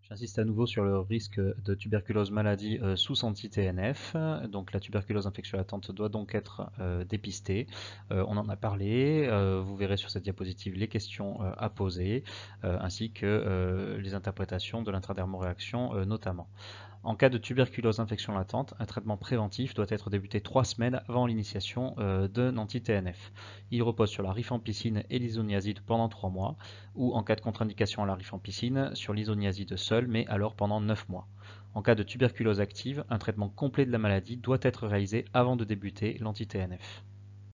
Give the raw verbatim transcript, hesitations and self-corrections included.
J'insiste à nouveau sur le risque de tuberculose maladie euh, sous anti-T N F. Donc la tuberculose infection latente doit donc être euh, dépistée. Euh, on en a parlé. Euh, vous verrez sur cette diapositive les questions euh, à poser, euh, ainsi que euh, les interprétations de l'intradermoréaction euh, notamment. En cas de tuberculose infection latente, un traitement préventif doit être débuté trois semaines avant l'initiation euh, d'un anti-T N F. Il repose sur la rifampicine et l'isoniazide pendant trois mois, ou en cas de contre-indication à la rifampicine, sur l'isoniazide seul, mais alors pendant neuf mois. En cas de tuberculose active, un traitement complet de la maladie doit être réalisé avant de débuter l'anti-T N F.